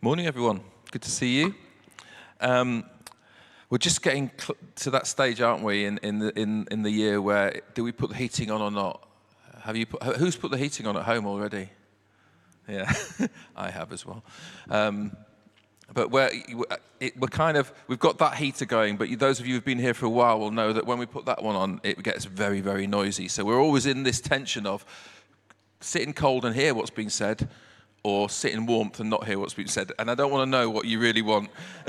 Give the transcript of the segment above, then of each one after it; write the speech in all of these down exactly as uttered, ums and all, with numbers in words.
Morning, everyone. Good to see you. Um, we're just getting cl- to that stage, aren't we, in, in, the, in, in the year where do we put the heating on or not? Have you put, who's put the heating on at home already? Yeah, I have as well. Um, but we're, it, we're kind of, we've got that heater going, but those of you who've been here for a while will know that when we put that one on, it gets very, very noisy. So we're always in this tension of sitting cold and hear what's being said, or sit in warmth and not hear what's being said. And I don't want to know what you really want.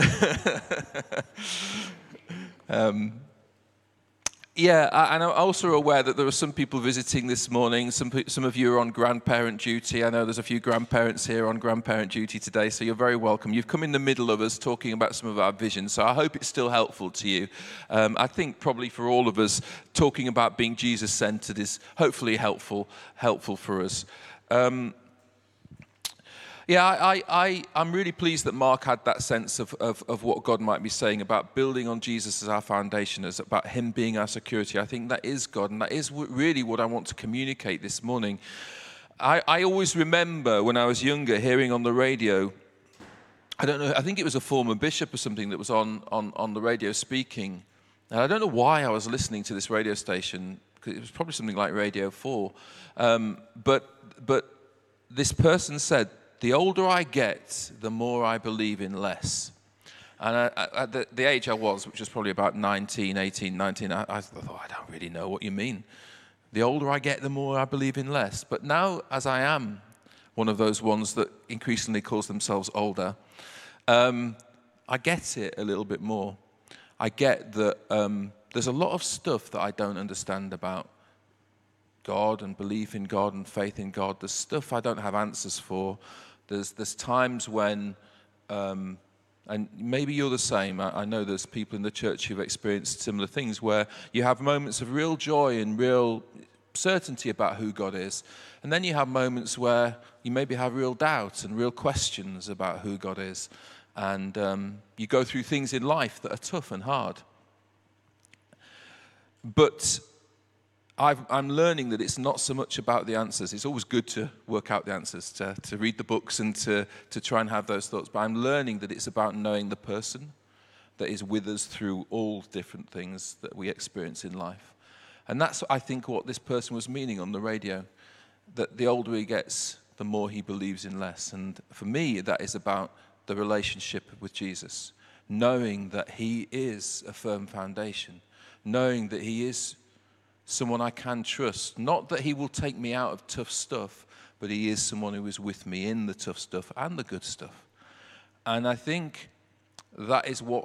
um, yeah, I, and I'm also aware that there are some people visiting this morning. Some some of you are on grandparent duty. I know there's a few grandparents here on grandparent duty today, so you're very welcome. You've come in the middle of us talking about some of our visions, so I hope it's still helpful to you. Um, I think probably for all of us, talking about being Jesus-centered is hopefully helpful, helpful for us. Um, Yeah, I, I, I'm really pleased that Mark had that sense of, of, of what God might be saying about building on Jesus as our foundation, as about him being our security. I think that is God, and that is w- really what I want to communicate this morning. I, I always remember when I was younger hearing on the radio, I don't know, I think it was a former bishop or something that was on, on, on the radio speaking. And I don't know why I was listening to this radio station, because it was probably something like Radio four. Um, but but this person said, the older I get, the more I believe in less. And I, at the, the age I was, which was probably about nineteen, eighteen, nineteen, I, I thought, I don't really know what you mean. The older I get, the more I believe in less. But now, as I am one of those ones that increasingly calls themselves older, um, I get it a little bit more. I get that um, there's a lot of stuff that I don't understand about God and belief in God and faith in God. There's stuff I don't have answers for. There's there's times when, um, and maybe you're the same, I, I know there's people in the church who've experienced similar things where you have moments of real joy and real certainty about who God is. And then you have moments where you maybe have real doubt and real questions about who God is. And um, you go through things in life that are tough and hard. But I've, I'm learning that it's not so much about the answers. It's always good to work out the answers, to, to read the books and to, to try and have those thoughts. But I'm learning that it's about knowing the person that is with us through all different things that we experience in life. And that's, I think, what this person was meaning on the radio, that the older he gets, the more he believes in less. And for me, that is about the relationship with Jesus, knowing that he is a firm foundation, knowing that he is someone I can trust. Not that he will take me out of tough stuff, but he is someone who is with me in the tough stuff and the good stuff. And I think that is what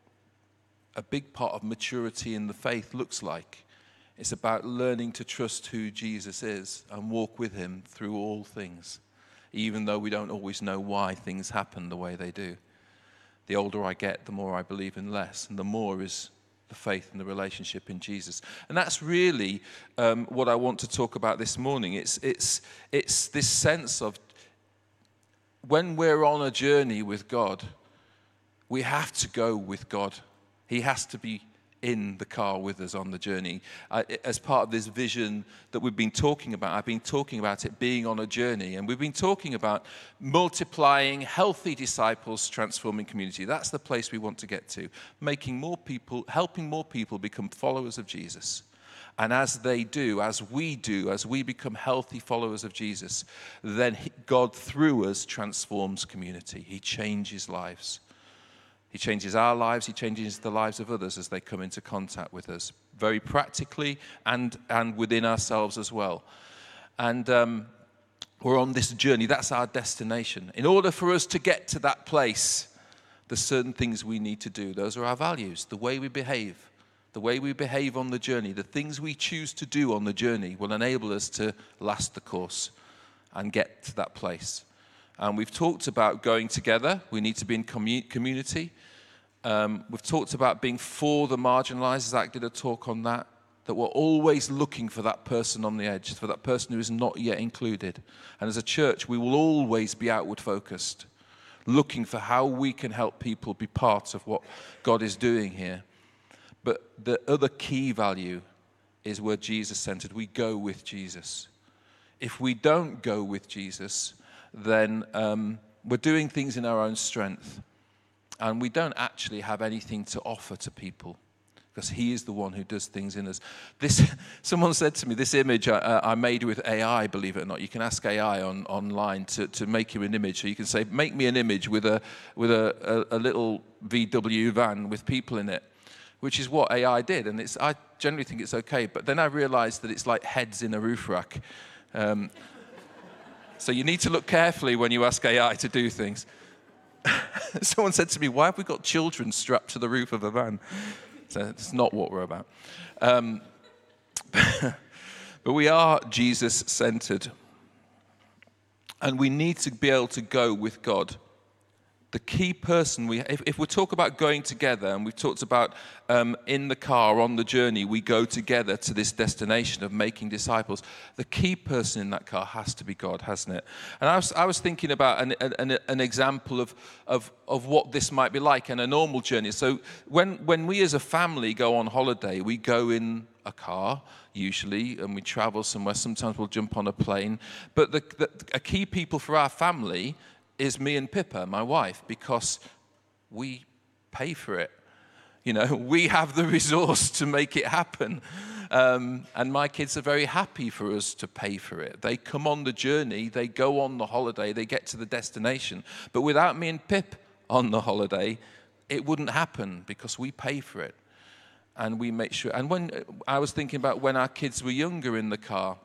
a big part of maturity in the faith looks like. It's about learning to trust who Jesus is and walk with him through all things, even though we don't always know why things happen the way they do. The older I get, the more I believe in less, and the more is the faith and the relationship in Jesus. And that's really um, what I want to talk about this morning. It's, it's, it's this sense of when we're on a journey with God, we have to go with God. He has to be in the car with us on the journey. Uh, as part of this vision that we've been talking about, I've been talking about it being on a journey, and we've been talking about multiplying healthy disciples, transforming community. That's the place we want to get to, making more people, helping more people become followers of Jesus. And as they do, as we do, as we become healthy followers of Jesus, then God through us transforms community. He changes lives. He changes our lives, he changes the lives of others as they come into contact with us, very practically and, and within ourselves as well. And um, we're on this journey, that's our destination. In order for us to get to that place, there's certain things we need to do. Those are our values, the way we behave. The way we behave on the journey, the things we choose to do on the journey will enable us to last the course and get to that place. And we've talked about going together. We need to be in commu- community. Um, we've talked about being for the marginalized. Zach did a talk on that, that we're always looking for that person on the edge, for that person who is not yet included. And as a church, we will always be outward focused, looking for how we can help people be part of what God is doing here. But the other key value is we're Jesus-centered. We go with Jesus. If we don't go with Jesus, then um, we're doing things in our own strength, and we don't actually have anything to offer to people, because he is the one who does things in us. This, someone said to me, this image I, I made with A I, believe it or not. You can ask A I on, online to, to make you an image. So you can say, make me an image with a with a, a, a little V W van with people in it, which is what A I did. And it's I generally think it's okay. But then I realized that it's like heads in a roof rack. Um, so you need to look carefully when you ask A I to do things. Someone said to me, why have we got children strapped to the roof of a van? So it's not what we're about. Um, but we are Jesus-centered. And we need to be able to go with God. The key person, we, if, if we talk about going together, and we've talked about um, in the car, on the journey, we go together to this destination of making disciples. The key person in that car has to be God, hasn't it? And I was, I was thinking about an, an, an example of, of, of what this might be like in a normal journey. So when, when we as a family go on holiday, we go in a car, usually, and we travel somewhere. Sometimes we'll jump on a plane. But the, the, a key people for our family is me and Pippa, my wife, because we pay for it. You know, we have the resource to make it happen. Um, and my kids are very happy for us to pay for it. They come on the journey, they go on the holiday, they get to the destination. But without me and Pip on the holiday, it wouldn't happen because we pay for it. And we make sure. And when I was thinking about when our kids were younger in the car,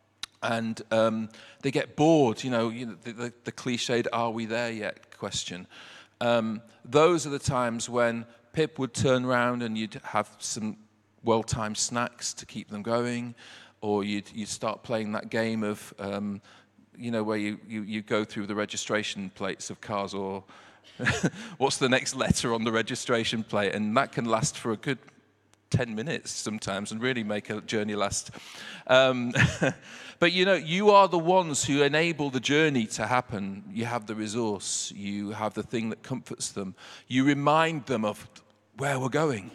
and um, they get bored, you know, you know the, the, the cliched, are we there yet question. Um, those are the times when Pip would turn around and you'd have some well-timed snacks to keep them going, or you'd, you'd start playing that game of, um, you know, where you, you, you go through the registration plates of cars, or what's the next letter on the registration plate, and that can last for a good ten minutes sometimes and really make a journey last. Um, but you know, you are the ones who enable the journey to happen. You have the resource, you have the thing that comforts them. You remind them of where we're going.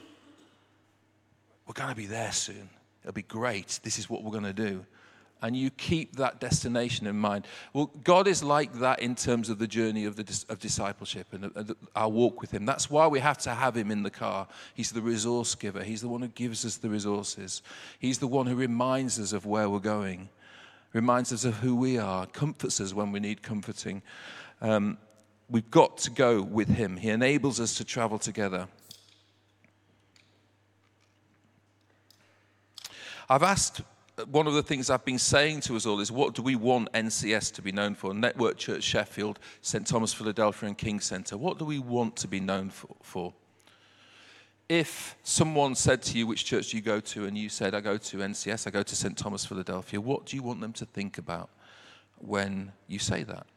We're going to be there soon. It'll be great. This is what we're going to do. And you keep that destination in mind. Well, God is like that in terms of the journey of, the, of discipleship and the, our walk with him. That's why we have to have him in the car. He's the resource giver. He's the one who gives us the resources. He's the one who reminds us of where we're going, reminds us of who we are, comforts us when we need comforting. Um, we've got to go with him. He enables us to travel together. I've asked... One of the things I've been saying to us all is, what do we want N C S to be known for? Network Church Sheffield, Saint Thomas Philadelphia and King Centre. What do we want to be known for, for? If someone said to you, which church do you go to? And you said, I go to N C S, I go to Saint Thomas Philadelphia. What do you want them to think about when you say that?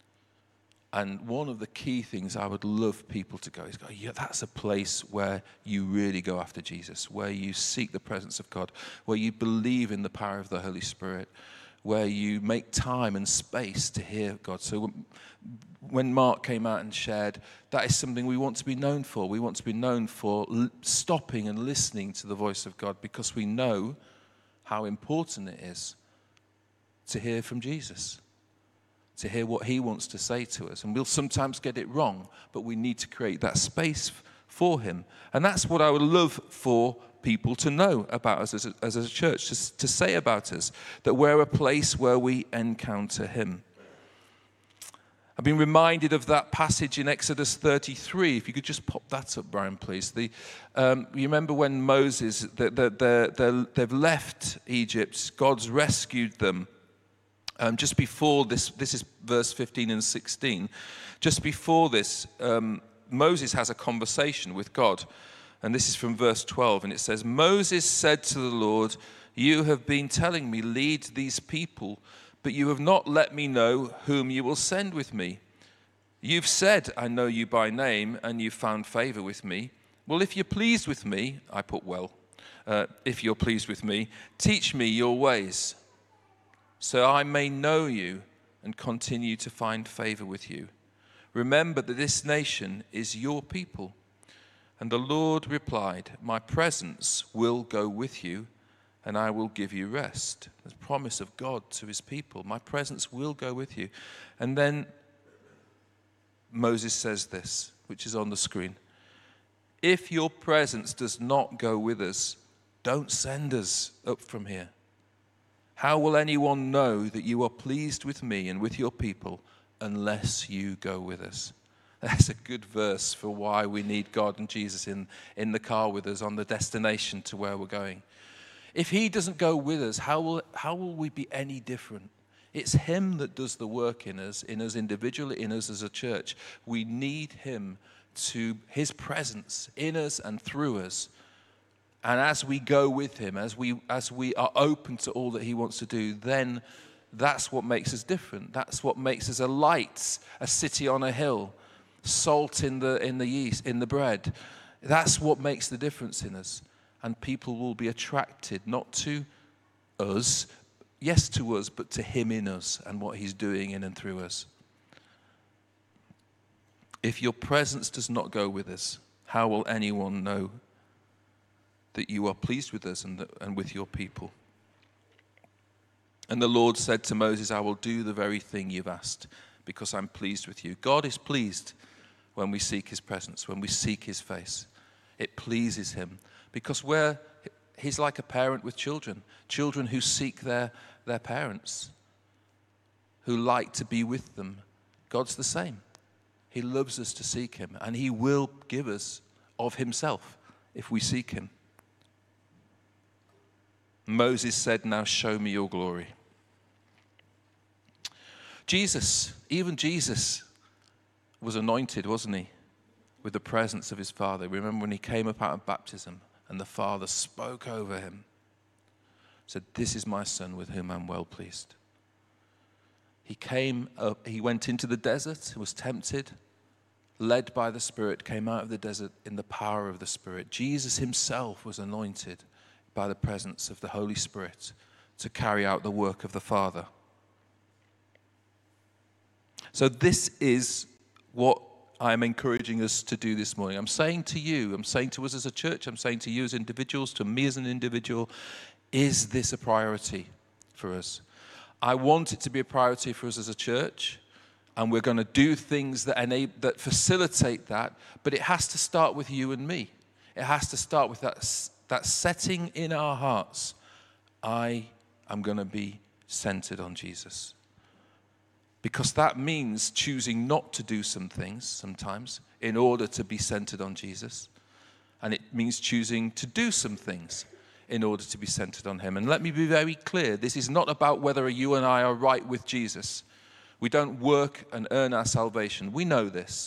And one of the key things I would love people to go is go, yeah, that's a place where you really go after Jesus, where you seek the presence of God, where you believe in the power of the Holy Spirit, where you make time and space to hear God. So when Mark came out and shared, that is something we want to be known for. We want to be known for l- stopping and listening to the voice of God, because we know how important it is to hear from Jesus, to hear what he wants to say to us. And we'll sometimes get it wrong, but we need to create that space for him. And that's what I would love for people to know about us as a, as a church, to, to say about us, that we're a place where we encounter him. I've been reminded of that passage in Exodus thirty-three. If you could just pop that up, Brian, please. The, um, you remember when Moses, they, they, they, they, they've left Egypt, God's rescued them. Um, just before this, this is verse fifteen and sixteen. Just before this, um, Moses has a conversation with God. And this is from verse twelve. And it says, Moses said to the Lord, you have been telling me, lead these people, but you have not let me know whom you will send with me. You've said, I know you by name, and you've found favor with me. Well, if you're pleased with me, I put well, uh, if you're pleased with me, teach me your ways, so I may know you and continue to find favor with you. Remember that this nation is your people. And the Lord replied, my presence will go with you, and I will give you rest. The promise of God to his people. My presence will go with you. And then Moses says this, which is on the screen. If your presence does not go with us, don't send us up from here. How will anyone know that you are pleased with me and with your people unless you go with us? That's a good verse for why we need God and Jesus in, in the car with us on the destination to where we're going. If he doesn't go with us, how will, how will we be any different? It's him that does the work in us, in us individually, in us as a church. We need him to, his presence in us and through us. And as we go with him, as we as we are open to all that he wants to do, then that's what makes us different. That's what makes us a light, a city on a hill, salt in the in the yeast, in the bread. That's what makes the difference in us. And people will be attracted not to us, yes to us, but to him in us and what he's doing in and through us. If your presence does not go with us, how will anyone know that you are pleased with us and, the, and with your people? And the Lord said to Moses, I will do the very thing you've asked, because I'm pleased with you. God is pleased when we seek his presence, when we seek his face. It pleases him, because we're, he's like a parent with children, children who seek their, their parents, who like to be with them. God's the same. He loves us to seek him, and he will give us of himself if we seek him. Moses said, now show me your glory. Jesus, even Jesus was anointed, wasn't he? With the presence of his Father. Remember when he came up out of baptism and the Father spoke over him. Said, this is my Son with whom I'm well pleased. He came up, he went into the desert, was tempted, led by the Spirit, came out of the desert in the power of the Spirit. Jesus himself was anointed by the presence of the Holy Spirit to carry out the work of the Father. So this is what I'm encouraging us to do this morning. I'm saying to you, I'm saying to us as a church, I'm saying to you as individuals, to me as an individual, is this a priority for us? I want it to be a priority for us as a church, and we're going to do things that enable, that facilitate that, but it has to start with you and me. It has to start with that That setting in our hearts, I am going to be centered on Jesus. Because that means choosing not to do some things sometimes in order to be centered on Jesus. And it means choosing to do some things in order to be centered on him. And let me be very clear, this is not about whether you and I are right with Jesus. We don't work and earn our salvation. We know this.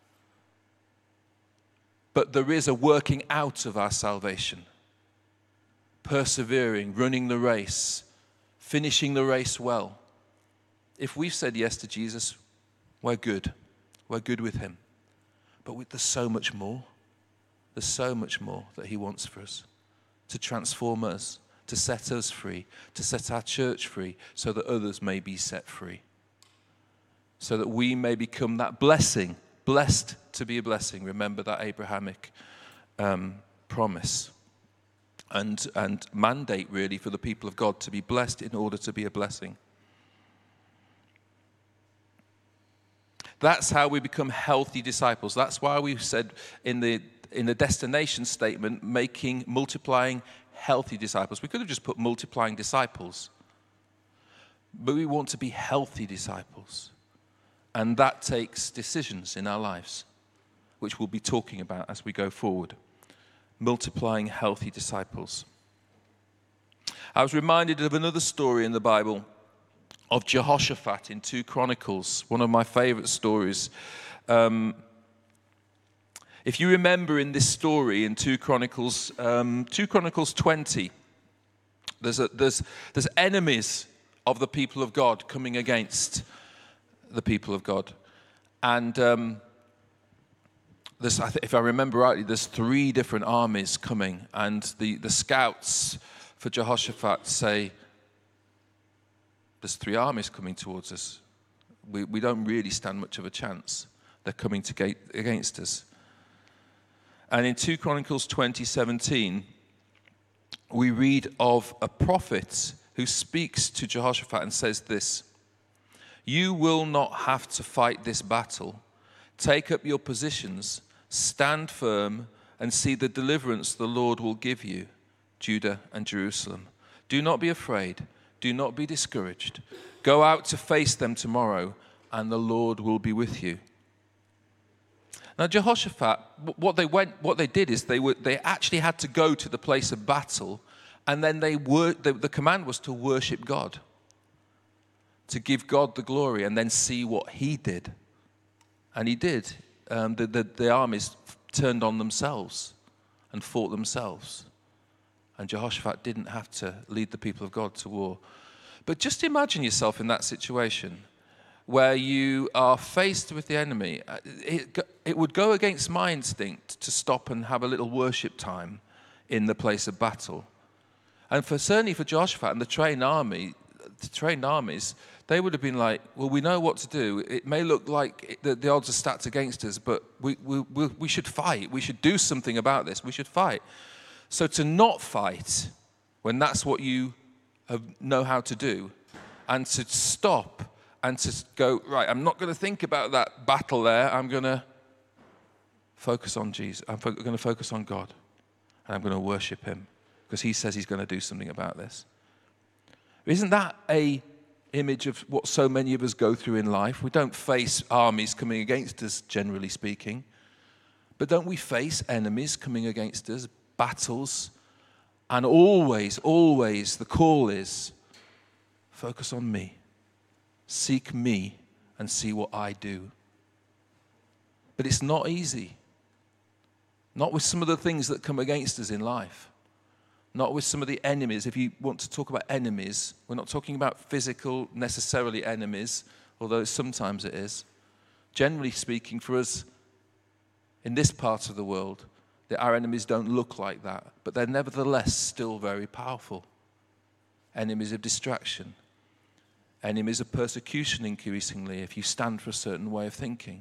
But there is a working out of our salvation. Persevering, running the race, finishing the race well. If we've said yes to Jesus, we're good. We're good with him. But there's so much more. There's so much more that he wants for us. To transform us, to set us free, to set our church free, so that others may be set free. So that we may become that blessing, blessed to be a blessing. Remember that Abrahamic um, promise. And, and mandate, really, for the people of God to be blessed in order to be a blessing. That's how we become healthy disciples. That's why we said in the in the destination statement, making, multiplying healthy disciples. We could have just put multiplying disciples. But we want to be healthy disciples. And that takes decisions in our lives, which we'll be talking about as we go forward. Multiplying healthy disciples. I was reminded of another story in the Bible of Jehoshaphat in Second Chronicles, one of my favorite stories. Um, if you remember in this story in Second Chronicles, um, Second Chronicles twenty, there's, a, there's, there's enemies of the people of God coming against the people of God. And um, there's, I th- if I remember rightly, there's three different armies coming, and the, the scouts for Jehoshaphat say, there's three armies coming towards us. We, we don't really stand much of a chance. They're coming to gate, against us. And in Second Chronicles twenty seventeen, we read of a prophet who speaks to Jehoshaphat and says this, "You will not have to fight this battle. Take up your positions, stand firm, and see the deliverance the Lord will give you, Judah and Jerusalem. Do not be afraid. Do not be discouraged. Go out to face them tomorrow, and the Lord will be with you. Now, Jehoshaphat, what they went, what they did is they were, they actually had to go to the place of battle, and then they were, the, the command was to worship God, to give God the glory, and then see what He did. And He did. Um, the, the, the armies turned on themselves and fought themselves. And Jehoshaphat didn't have to lead the people of God to war. But just imagine yourself in that situation where you are faced with the enemy. It, it would go against my instinct to stop and have a little worship time in the place of battle. And for certainly for Jehoshaphat and the trained army, the trained armies, they would have been like, well, we know what to do. It may look like it, the, the odds are stacked against us, but we, we, we, we should fight. We should do something about this. We should fight. So to not fight when that's what you have, know how to do, and to stop and to go, right, I'm not going to think about that battle there. I'm going to focus on Jesus. I'm fo- going to focus on God, and I'm going to worship Him because He says He's going to do something about this. Isn't that a image of what so many of us go through in life? We don't face armies coming against us, generally speaking, but don't we face enemies coming against us, battles? And always, always the call is, focus on me. Seek me and see what I do. But it's not easy. Not with some of the things that come against us in life. Not with some of the enemies. If you want to talk about enemies, we're not talking about physical, necessarily enemies, although sometimes it is. Generally speaking, for us in this part of the world, that our enemies don't look like that, but they're nevertheless still very powerful. Enemies of distraction. Enemies of persecution increasingly if you stand for a certain way of thinking.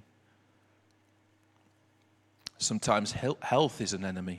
Sometimes health is an enemy.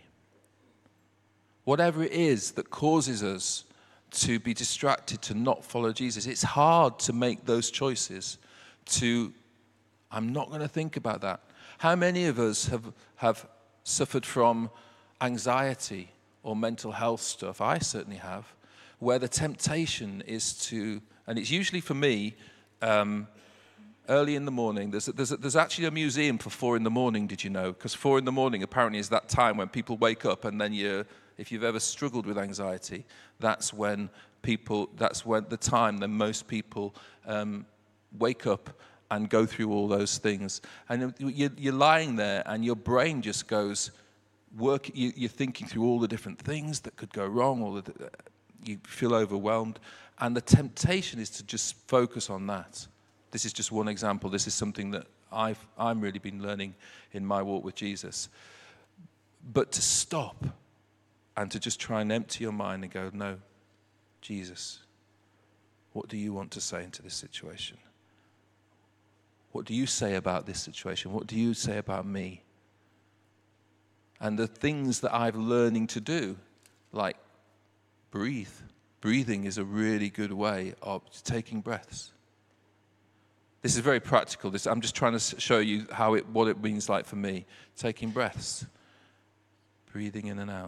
Whatever it is that causes us to be distracted, to not follow Jesus, it's hard to make those choices to, I'm not going to think about that. How many of us have, have suffered from anxiety or mental health stuff? I certainly have, where the temptation is to, and it's usually for me, um, early in the morning. There's, there's, there's actually a museum for four in the morning, did you know? Because four in the morning apparently is that time when people wake up, and then you, if you've ever struggled with anxiety, that's when people, that's when the time that most people um, wake up and go through all those things. And you're, you're lying there, and your brain just goes, work. You, you're thinking through all the different things that could go wrong, all the, you feel overwhelmed. And the temptation is to just focus on that. This is just one example. This is something that I've I'm really been learning in my walk with Jesus. But to stop and to just try and empty your mind and go, no, Jesus, what do you want to say into this situation? What do you say about this situation? What do you say about me? And the things that I'm learning to do, like breathe. Breathing is a really good way of taking breaths. This is very practical. This, I'm just trying to show you how it, what it means like for me. Taking breaths. Breathing in and out.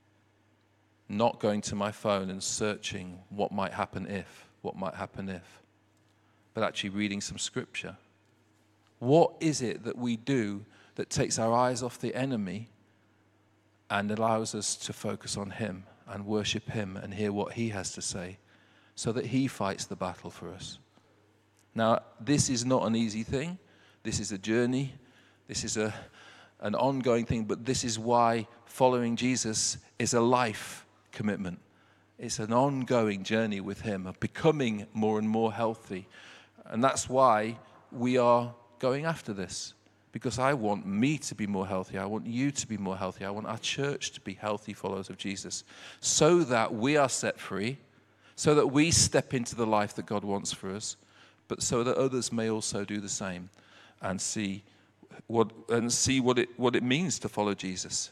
Not going to my phone and searching what might happen if, what might happen if. But actually reading some scripture. What is it that we do that takes our eyes off the enemy and allows us to focus on Him and worship Him and hear what He has to say so that He fights the battle for us? Now, this is not an easy thing. This is a journey. This is a, an ongoing thing, but this is why following Jesus is a life commitment. It's an ongoing journey with Him of becoming more and more healthy. And that's why we are going after this, because I want me to be more healthy. I want you to be more healthy. I want our church to be healthy followers of Jesus so that we are set free, so that we step into the life that God wants for us, but so that others may also do the same and see what and see what it what it means to follow Jesus.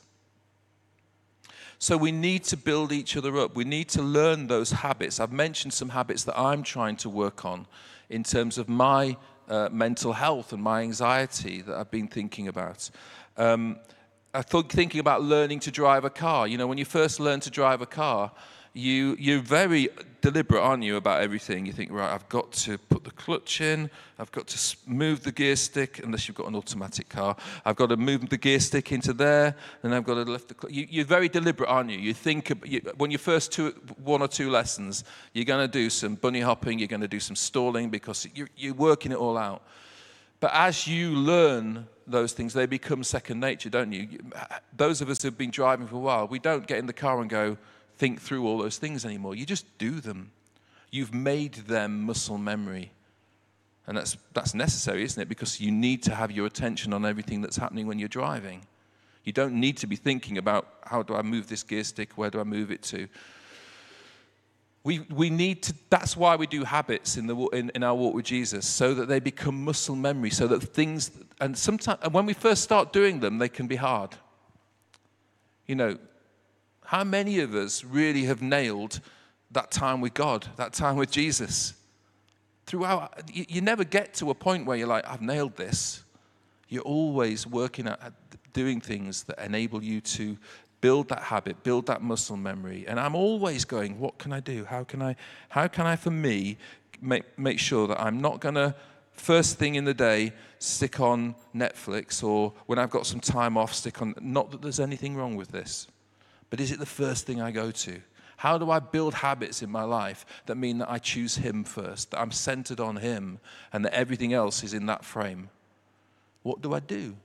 So we need to build each other up. We need to learn those habits. I've mentioned some habits that I'm trying to work on in terms of my uh, mental health and my anxiety that I've been thinking about. Um, I thought thinking about learning to drive a car. You know, when you first learn to drive a car, you, you're very deliberate, aren't you, about everything. You think, right, I've got to put the clutch in, I've got to move the gear stick, unless you've got an automatic car. I've got to move the gear stick into there, and I've got to lift the clutch. You, you're very deliberate, aren't you? You think, you, when you first two, one or two lessons, you're going to do some bunny hopping, you're going to do some stalling, because you're, you're working it all out. But as you learn those things, they become second nature, don't you? Those of us who've been driving for a while, we don't get in the car and go, think through all those things anymore. You just do them. You've made them muscle memory. And that's that's necessary, isn't it? Because you need to have your attention on everything that's happening when you're driving. You don't need to be thinking about, how do I move this gear stick? Where do I move it to? We we need to, that's why we do habits in the in, in our walk with Jesus, so that they become muscle memory, so that things, and sometimes, and when we first start doing them, they can be hard. You know, how many of us really have nailed that time with God, that time with Jesus? Throughout, you, you never get to a point where you're like, I've nailed this. You're always working at, at doing things that enable you to build that habit, build that muscle memory. And I'm always going, what can I do? How can I, how can I, for me, make, make sure that I'm not going to, first thing in the day, stick on Netflix, or when I've got some time off, stick on, not that there's anything wrong with this, but is it the first thing I go to? How do I build habits in my life that mean that I choose Him first, that I'm centered on Him, and that everything else is in that frame? What do I do?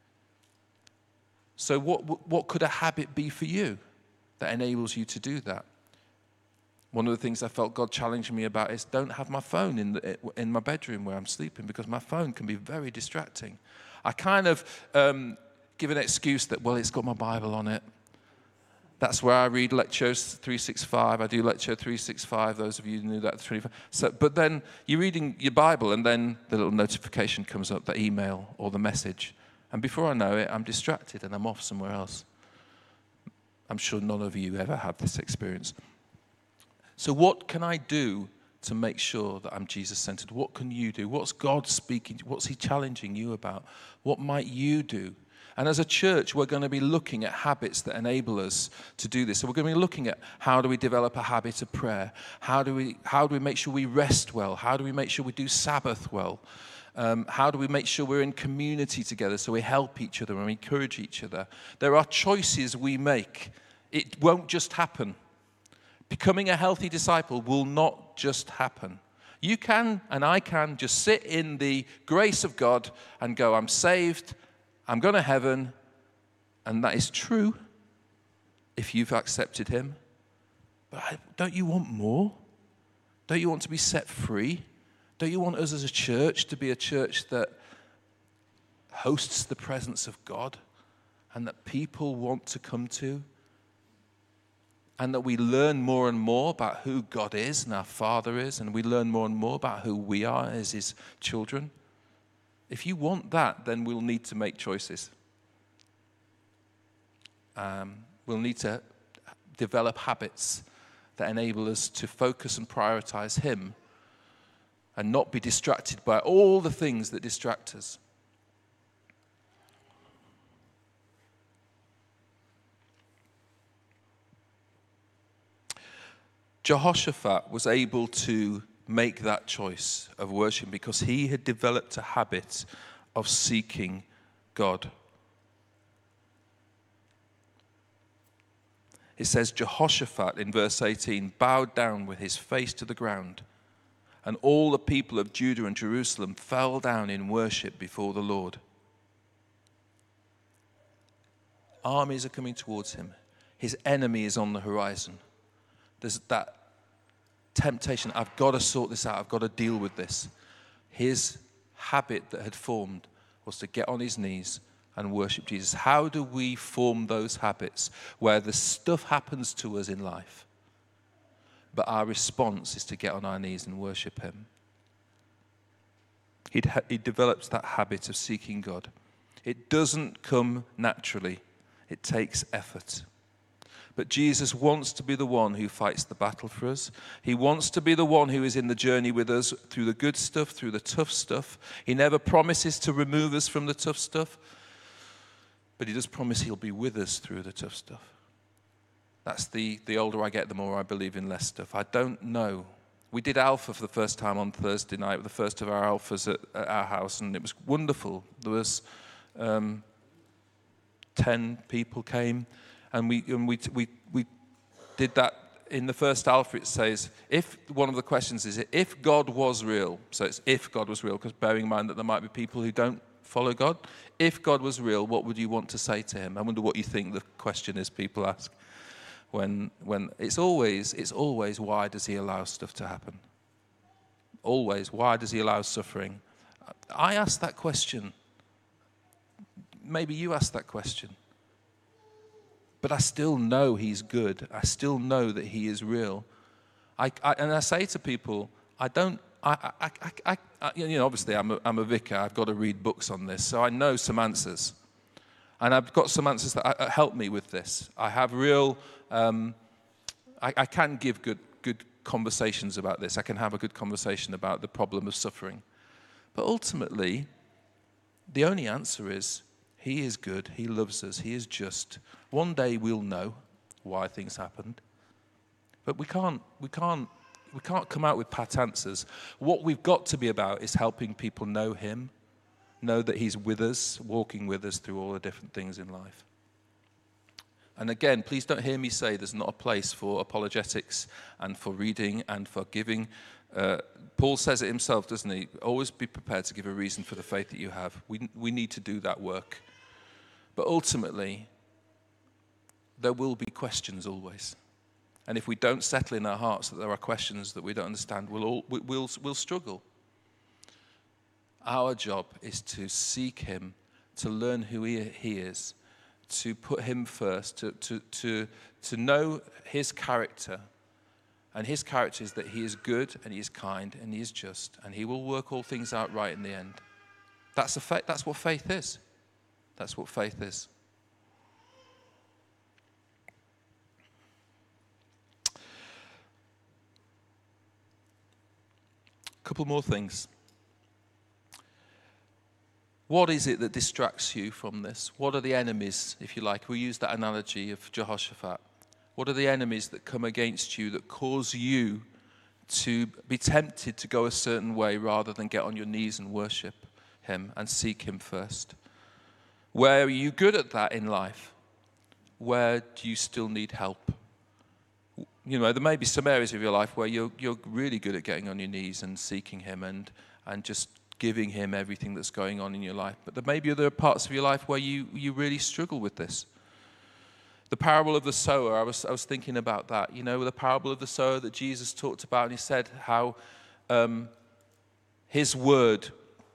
So what, what could a habit be for you that enables you to do that? One of the things I felt God challenging me about is don't have my phone in, the, in my bedroom where I'm sleeping, because my phone can be very distracting. I kind of um, give an excuse that, well, it's got my Bible on it. That's where I read Lectio three sixty-five. I do Lectio three sixty-five, those of you who knew that. twenty-five. So, but then you're reading your Bible, and then the little notification comes up, the email or the message. And before I know it, I'm distracted and I'm off somewhere else. I'm sure none of you ever have this experience. So what can I do to make sure that I'm Jesus-centered? What can you do? What's God speaking? What's He challenging you about? What might you do? And as a church, we're going to be looking at habits that enable us to do this. So we're going to be looking at, how do we develop a habit of prayer? How do we, how do we make sure we rest well? How do we make sure we do Sabbath well? Um, how do we make sure we're in community together so we help each other and we encourage each other? There are choices we make. It won't just happen. Becoming a healthy disciple will not just happen. You can, and I can, just sit in the grace of God and go, I'm saved, I'm going to heaven, and that is true if you've accepted Him. But I, don't you want more? Don't you want to be set free? Don't you want us as a church to be a church that hosts the presence of God and that people want to come to? And that we learn more and more about who God is and our Father is, and we learn more and more about who we are as His children? If you want that, then we'll need to make choices. Um, we'll need to develop habits that enable us to focus and prioritize Him and not be distracted by all the things that distract us. Jehoshaphat was able to make that choice of worship because he had developed a habit of seeking God. It says Jehoshaphat in verse eighteen bowed down with his face to the ground, and all the people of Judah and Jerusalem fell down in worship before the Lord. Armies are coming towards him. His enemy is on the horizon. There's that temptation, I've got to sort this out, I've got to deal with this. His habit that had formed was to get on his knees and worship Jesus. How do we form those habits where the stuff happens to us in life, but our response is to get on our knees and worship Him? He'd, he develops that habit of seeking God. It doesn't come naturally. It takes effort. But Jesus wants to be the one who fights the battle for us. He wants to be the one who is in the journey with us through the good stuff, through the tough stuff. He never promises to remove us from the tough stuff, but he does promise he'll be with us through the tough stuff. That's the, the older I get, the more I believe in less stuff. I don't know. We did Alpha for the first time on Thursday night, the first of our Alphas at, at our house, and it was wonderful. There was um, ten people came, and we and we we we did that. In the first Alpha, it says, if one of the questions is, if God was real, so it's if God was real, because bearing in mind that there might be people who don't follow God, if God was real, what would you want to say to him? I wonder what you think the question is people ask. When, when it's always, it's always, why does he allow stuff to happen? Always, why does he allow suffering? I ask that question. Maybe you ask that question. But I still know he's good. I still know that he is real. I, I, and I say to people, I don't, I, I, I, I, you know, obviously I'm a, I'm a vicar. I've got to read books on this, so I know some answers. And I've got some answers that uh, help me with this. I have real, um, I, I can give good, good conversations about this. I can have a good conversation about the problem of suffering. But ultimately, the only answer is, he is good, he loves us, he is just. One day we'll know why things happened. But we can't, we can't, we can't come out with pat answers. What we've got to be about is helping people know him, know that he's with us, walking with us through all the different things in life. And again, please don't hear me say there's not a place for apologetics and for reading and for giving. Uh, Paul says it himself, doesn't he? Always be prepared to give a reason for the faith that you have. We, we need to do that work. But ultimately, there will be questions always. And if we don't settle in our hearts that there are questions that we don't understand, we'll, all, we'll, we'll struggle. Our job is to seek him, to learn who he, he is, to put him first, to, to, to, to know his character. And his character is that he is good and he is kind and he is just, and he will work all things out right in the end. That's, a fa- that's what faith is. That's what faith is. A couple more things. What is it that distracts you from this? What are the enemies, if you like? We use that analogy of Jehoshaphat. What are the enemies that come against you that cause you to be tempted to go a certain way rather than get on your knees and worship him and seek him first? Where are you good at that in life? Where do you still need help? You know, there may be some areas of your life where you're you're really good at getting on your knees and seeking him and and just giving him everything that's going on in your life. But there may be other parts of your life where you, you really struggle with this. The parable of the sower, I was I was thinking about that. You know, the parable of the sower that Jesus talked about, and he said how um, his word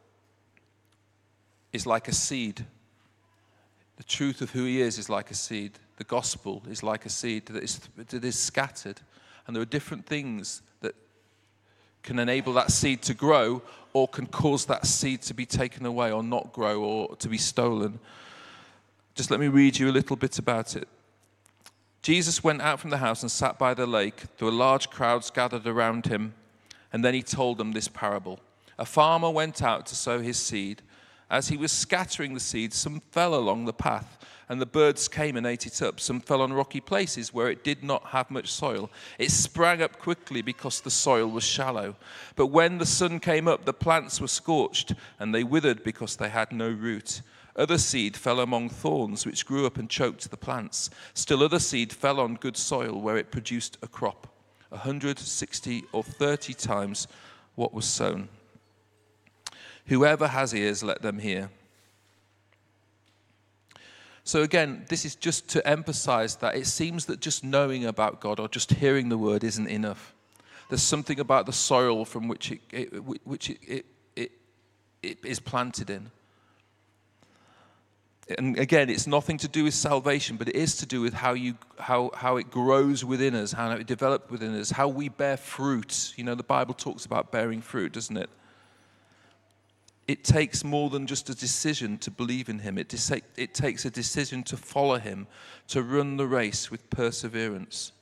is like a seed. The truth of who he is is like a seed. The gospel is like a seed that is, that is scattered. And there are different things that can enable that seed to grow or can cause that seed to be taken away or not grow or to be stolen. Just let me read you a little bit about it. Jesus went out from the house and sat by the lake. There were large crowds gathered around him. And then he told them this parable. A farmer went out to sow his seed. As he was scattering the seed, some fell along the path, and the birds came and ate it up. Some fell on rocky places where it did not have much soil. It sprang up quickly because the soil was shallow. But when the sun came up, the plants were scorched, and they withered because they had no root. Other seed fell among thorns, which grew up and choked the plants. Still other seed fell on good soil, where it produced a crop, a hundred, sixty, or thirty times what was sown. Whoever has ears, let them hear. So again, this is just to emphasize that it seems that just knowing about God or just hearing the word isn't enough. There's something about the soil from which it, it which it, it, it, it is planted in. And again, it's nothing to do with salvation, but it is to do with how you how how it grows within us, how it develops within us, how we bear fruit. You know, the Bible talks about bearing fruit, doesn't it? It takes more than just a decision to believe in him. It, dis- it takes a decision to follow him, to run the race with perseverance.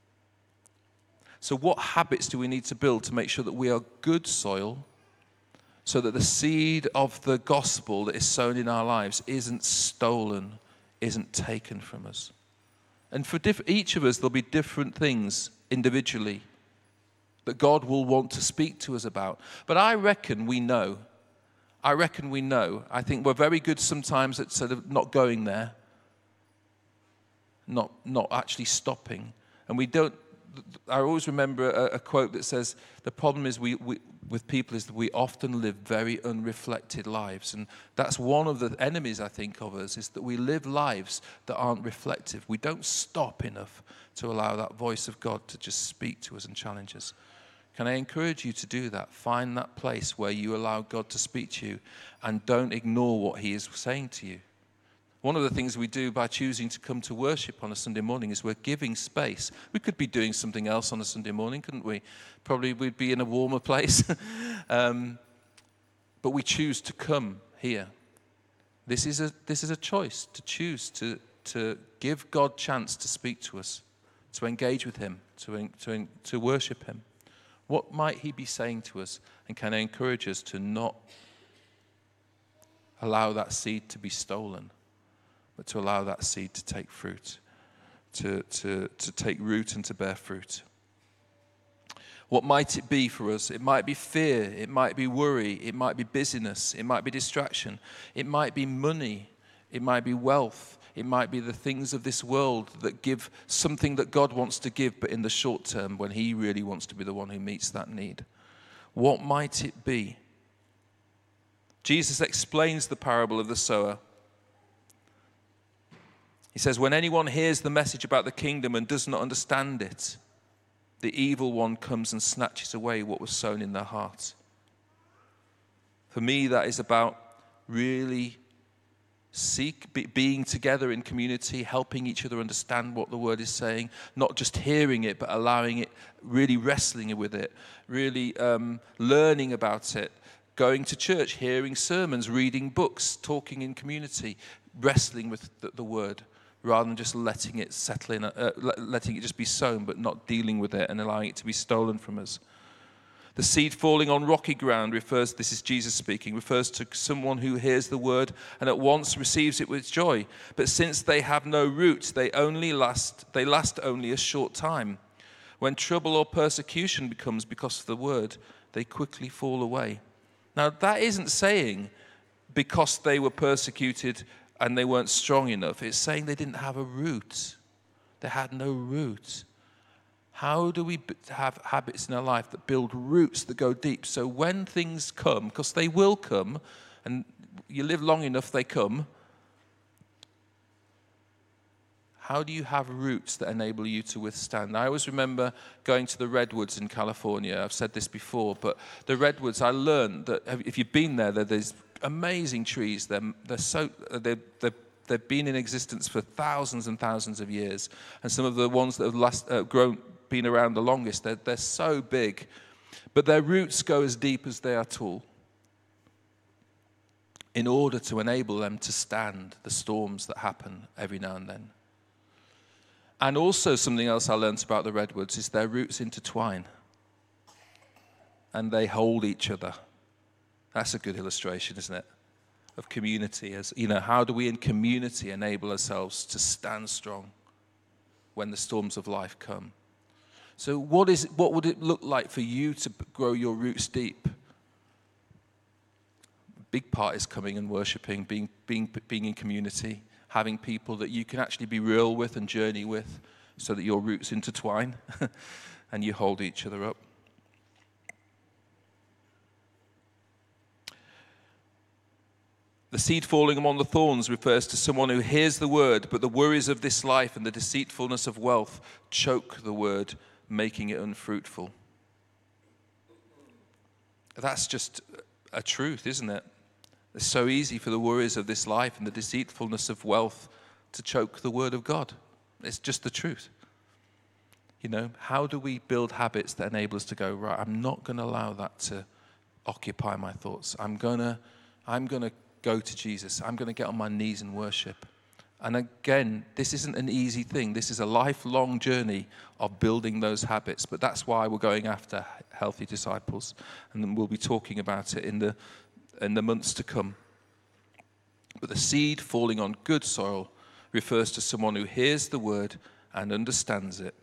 So what habits do we need to build to make sure that we are good soil, so that the seed of the gospel that is sown in our lives isn't stolen, isn't taken from us? And for diff- each of us, there'll be different things individually that God will want to speak to us about. But I reckon we know. I reckon we know. I think we're very good sometimes at sort of not going there, not not actually stopping. And we don't, I always remember a, a quote that says, the problem is we, we with people is that we often live very unreflected lives. And that's one of the enemies, I think, of us, is that we live lives that aren't reflective. We don't stop enough to allow that voice of God to just speak to us and challenge us. Can I encourage you to do that? Find that place where you allow God to speak to you and don't ignore what he is saying to you. One of the things we do by choosing to come to worship on a Sunday morning is we're giving space. We could be doing something else on a Sunday morning, couldn't we? Probably we'd be in a warmer place. um, but we choose to come here. This is a this is a choice to choose to to give God chance to speak to us, to engage with him, to to to worship him. What might he be saying to us? And can I encourage us to not allow that seed to be stolen, but to allow that seed to take fruit, to, to, to take root and to bear fruit? What might it be for us? It might be fear, it might be worry, it might be busyness, it might be distraction, it might be money, it might be wealth, it might be the things of this world that give something that God wants to give, but in the short term when he really wants to be the one who meets that need. What might it be? Jesus explains the parable of the sower. He says, when anyone hears the message about the kingdom and does not understand it, the evil one comes and snatches away what was sown in their heart. For me, that is about really seek be, being together in community, helping each other understand what the word is saying, not just hearing it, but allowing it, really wrestling with it, really um, learning about it, going to church, hearing sermons, reading books, talking in community, wrestling with the, the word, rather than just letting it settle in, uh, letting it just be sown, but not dealing with it and allowing it to be stolen from us. The seed falling on rocky ground refers, this is Jesus speaking, refers to someone who hears the word and at once receives it with joy. But since they have no root, they only last, they last only a short time. When trouble or persecution becomes because of the word, they quickly fall away. Now that isn't saying because they were persecuted and they weren't strong enough. It's saying they didn't have a root. They had no root. How do we have habits in our life that build roots that go deep? So when things come, because they will come, and you live long enough, they come. How do you have roots that enable you to withstand? I always remember going to the redwoods in California. I've said this before, but the redwoods, I learned that if you've been there, there's amazing trees. They're, they're so, they're, they're They've been in existence for thousands and thousands of years. And some of the ones that have last, uh, grown, been around the longest, they're, they're so big. But their roots go as deep as they are tall in order to enable them to stand the storms that happen every now and then. And also something else I learned about the redwoods is their roots intertwine. And they hold each other. That's a good illustration, isn't it? Of community, as you know, how do we in community enable ourselves to stand strong when the storms of life come? So what is what would it look like for you to grow your roots deep? A big part is coming and worshiping, being being being in community, having people that you can actually be real with and journey with, so that your roots intertwine and you hold each other up. The seed falling among the thorns refers to someone who hears the word, but the worries of this life and the deceitfulness of wealth choke the word, making it unfruitful. That's just a truth, isn't it? It's so easy for the worries of this life and the deceitfulness of wealth to choke the word of God. It's just the truth. You know, how do we build habits that enable us to go, right, I'm not going to allow that to occupy my thoughts. I'm going to I'm going to go to Jesus. I'm going to get on my knees and worship. And again, this isn't an easy thing. This is a lifelong journey of building those habits. But that's why we're going after healthy disciples. And then we'll be talking about it in the, in the months to come. But the seed falling on good soil refers to someone who hears the word and understands it.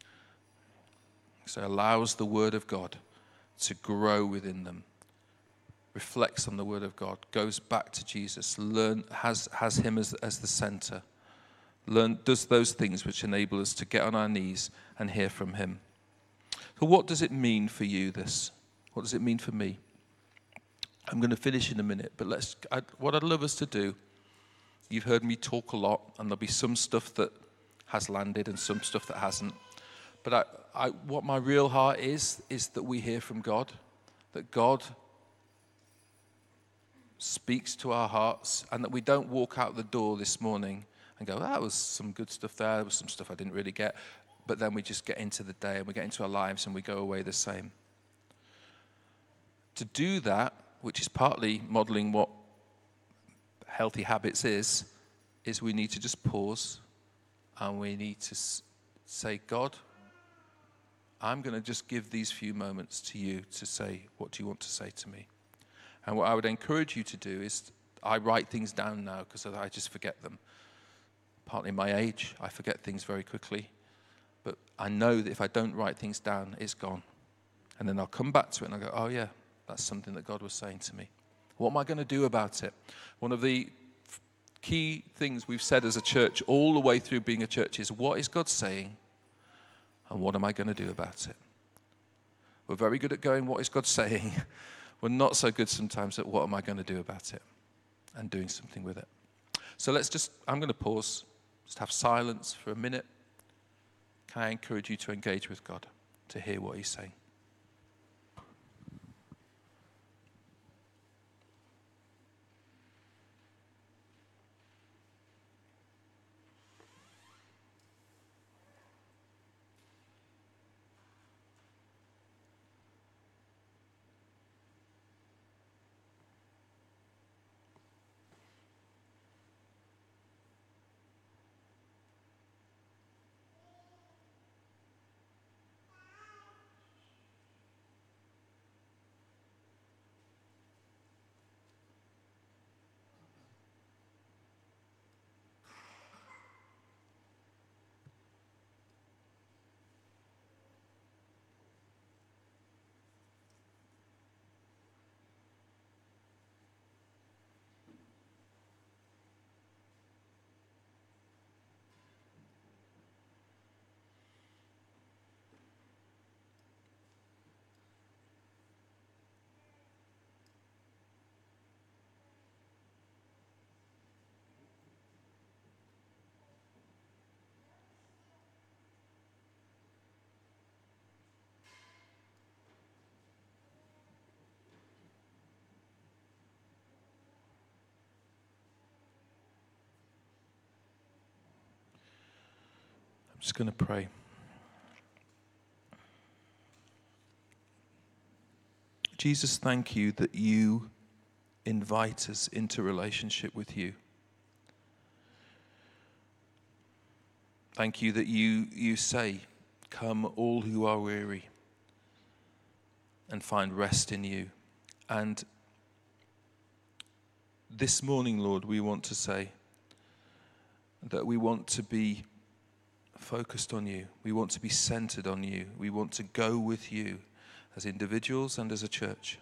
So allows the word of God to grow within them. Reflects on the word of God, goes back to Jesus, learn, has, has him as, as the center, learn, does those things which enable us to get on our knees and hear from him. So what does it mean for you, this? What does it mean for me? I'm going to finish in a minute, but let's. I, what I'd love us to do, you've heard me talk a lot, and there'll be some stuff that has landed and some stuff that hasn't. But I, I, what my real heart is, is that we hear from God, that God speaks to our hearts, and that we don't walk out the door this morning and go, that was some good stuff there, there was some stuff I didn't really get, but then we just get into the day and we get into our lives and we go away the same. To do that, which is partly modeling what healthy habits is, is we need to just pause and we need to say, God, I'm going to just give these few moments to you to say, what do you want to say to me? And what I would encourage you to do is, I write things down now because I just forget them. Partly my age, I forget things very quickly. But I know that if I don't write things down, it's gone. And then I'll come back to it and I'll go, oh yeah, that's something that God was saying to me. What am I going to do about it? One of the key things we've said as a church all the way through being a church is, what is God saying and what am I going to do about it? We're very good at going, what is God saying? We're not so good sometimes at what am I going to do about it and doing something with it. So let's just, I'm going to pause, just have silence for a minute. Can I encourage you to engage with God, to hear what he's saying? I'm just going to pray. Jesus, thank you that you invite us into relationship with you. Thank you that you, you say, come all who are weary and find rest in you. And this morning, Lord, we want to say that we want to be focused on you. We want to be centered on you. We want to go with you as individuals and as a church.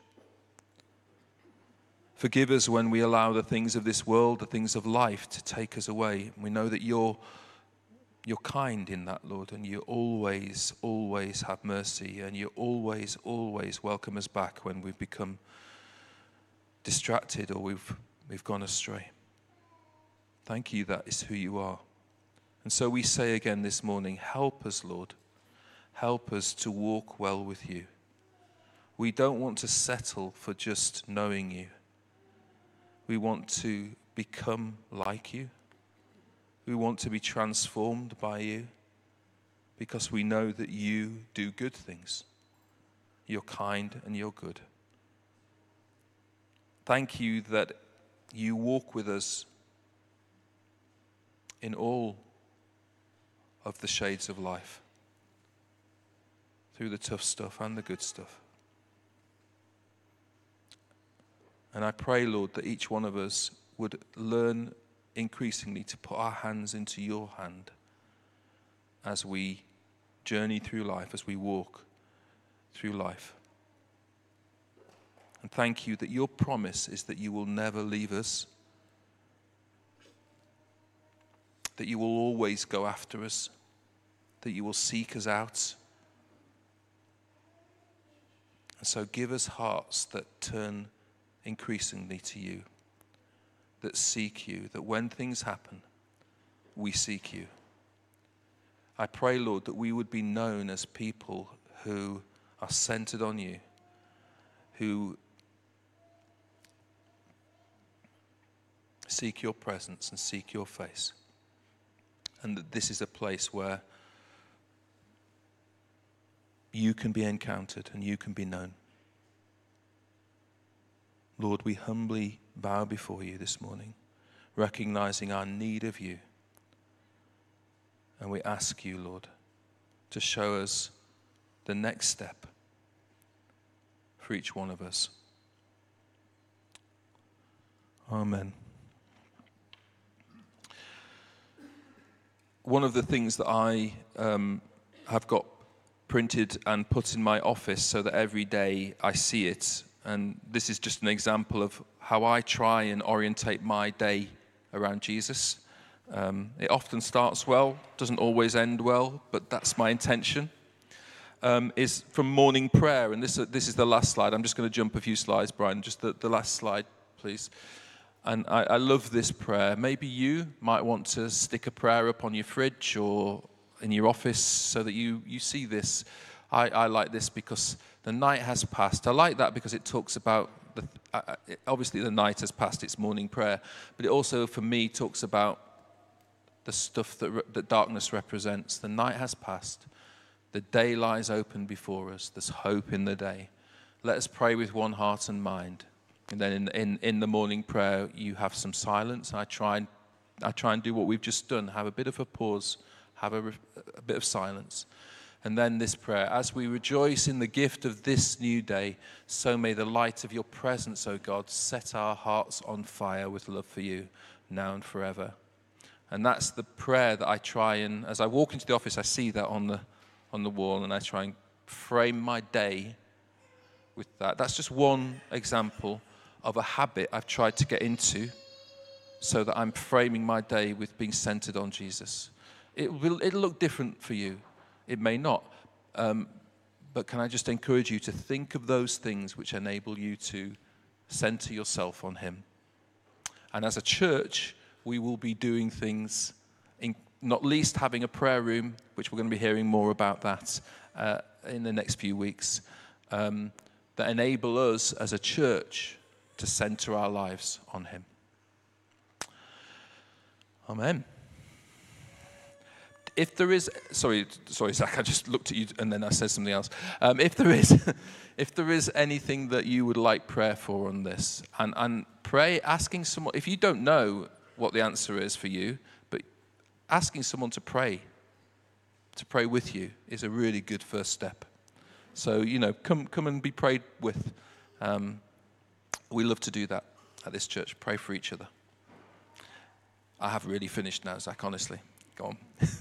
Forgive us when we allow the things of this world, the things of life, to take us away. We know that you're, you're kind in that, Lord, and you always, always have mercy, and you always, always welcome us back when we've become distracted or we've, we've gone astray. Thank you, that is who you are. And so we say again this morning, help us, Lord. Help us to walk well with you. We don't want to settle for just knowing you. We want to become like you. We want to be transformed by you because we know that you do good things. You're kind and you're good. Thank you that you walk with us in all of the shades of life, through the tough stuff and the good stuff. And I pray, Lord, that each one of us would learn increasingly to put our hands into your hand as we journey through life, as we walk through life. And thank you that your promise is that you will never leave us, that you will always go after us, that you will seek us out. And so give us hearts that turn increasingly to you, that seek you, that when things happen, we seek you. I pray, Lord, that we would be known as people who are centered on you, who seek your presence and seek your face. And that this is a place where you can be encountered and you can be known. Lord, we humbly bow before you this morning, recognizing our need of you. And we ask you, Lord, to show us the next step for each one of us. Amen. One of the things that I um, have got printed and put in my office so that every day I see it, and this is just an example of how I try and orientate my day around Jesus. Um, it often starts well, doesn't always end well, but that's my intention. Um, is from morning prayer, and this uh, this is the last slide. I'm just going to jump a few slides, Brian. Just the, the last slide, please. And I, I love this prayer. Maybe you might want to stick a prayer up on your fridge or in your office so that you, you see this. I, I like this because the night has passed. I like that because it talks about, the, uh, obviously the night has passed, it's morning prayer, but it also, for me, talks about the stuff that, that darkness represents. The night has passed. The day lies open before us. There's hope in the day. Let us pray with one heart and mind. And then in, in, in the morning prayer, you have some silence. I try, and, I try and do what we've just done, have a bit of a pause, have a, a bit of silence. And then this prayer, as we rejoice in the gift of this new day, so may the light of your presence, O God, set our hearts on fire with love for you, now and forever. And that's the prayer that I try and, as I walk into the office, I see that on the on the wall, and I try and frame my day with that. That's just one example of a habit I've tried to get into so that I'm framing my day with being centered on Jesus. It will, it'll look different for you. It may not. Um, but can I just encourage you to think of those things which enable you to center yourself on him. And as a church, we will be doing things, in, not least having a prayer room, which we're going to be hearing more about that uh, in the next few weeks, um, that enable us as a church to center our lives on him. Amen. If there is, sorry, sorry, Zach, I just looked at you and then I said something else. Um, if there is, if there is anything that you would like prayer for on this, and, and pray, asking someone, if you don't know what the answer is for you, but asking someone to pray, to pray with you is a really good first step. So, you know, come come and be prayed with. Um, we love to do that at this church, pray for each other. I have really finished now, Zach, honestly. Go on.